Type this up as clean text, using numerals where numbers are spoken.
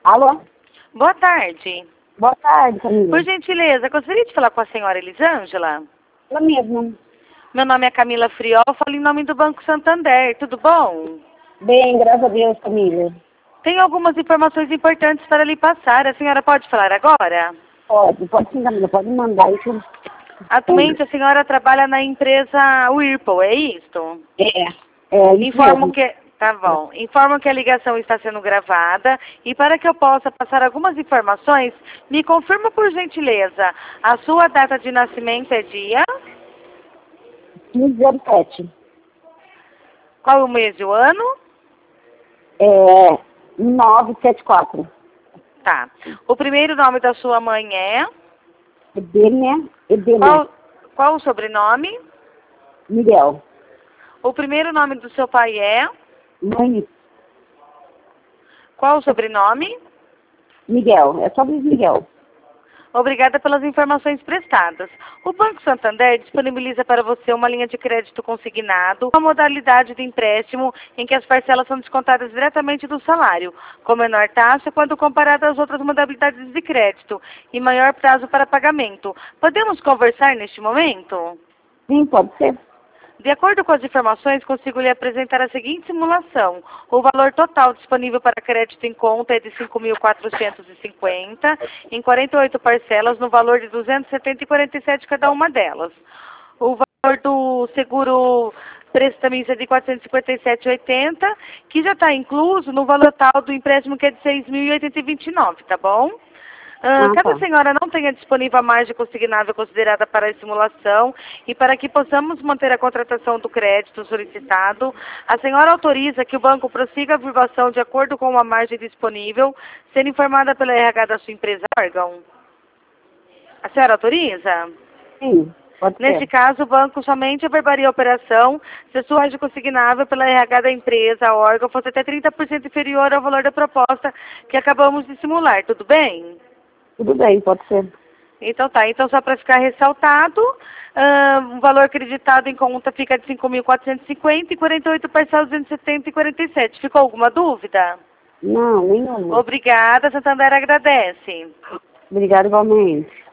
Alô? Boa tarde. Boa tarde, Camila. Por gentileza, gostaria de falar com a senhora Elisângela? Ela mesma. Meu nome é Camila Friol, falo em nome do Banco Santander, tudo bom? Bem, graças a Deus, Camila. Tenho algumas informações importantes para lhe passar, a senhora pode falar agora? Pode sim, Camila, pode mandar isso. Atualmente a senhora trabalha na empresa Whirlpool, é isto? Isso Tá bom. Informo que a ligação está sendo gravada e para que eu possa passar algumas informações, me confirma por gentileza, a sua data de nascimento é dia? 1507. Qual o mês e o ano? 974. Tá. O primeiro nome da sua mãe é? Edênia. Qual o sobrenome? Miguel. O primeiro nome do seu pai é? Mãe. Qual o sobrenome? Miguel. É só Luiz Miguel. Obrigada pelas informações prestadas. O Banco Santander disponibiliza para você uma linha de crédito consignado, uma modalidade de empréstimo em que as parcelas são descontadas diretamente do salário, com menor taxa quando comparada às outras modalidades de crédito e maior prazo para pagamento. Podemos conversar neste momento? Sim, pode ser. De acordo com as informações, consigo lhe apresentar a seguinte simulação. O valor total disponível para crédito em conta é de R$ 5.450, em 48 parcelas, no valor de R$ 270,47 cada uma delas. O valor do seguro prestamista é de R$ 457,80, que já está incluso no valor total do empréstimo, que é de R$ 6.829, tá bom? Caso a senhora não tenha disponível a margem consignável considerada para a simulação e para que possamos manter a contratação do crédito solicitado, a senhora autoriza que o banco prossiga a verbação de acordo com a margem disponível, sendo informada pela RH da sua empresa órgão? A senhora autoriza? Sim, pode ser. Neste caso, o banco somente averbaria a operação se a sua margem consignável pela RH da empresa, órgão, fosse até 30% inferior ao valor da proposta que acabamos de simular, tudo bem? Tudo bem, pode ser. Então tá, então só para ficar ressaltado, o valor acreditado em conta fica de 5.450 e 48 parcelas de 270,47. Ficou alguma dúvida? Não, nenhuma. Obrigada, Santander agradece. Obrigada igualmente.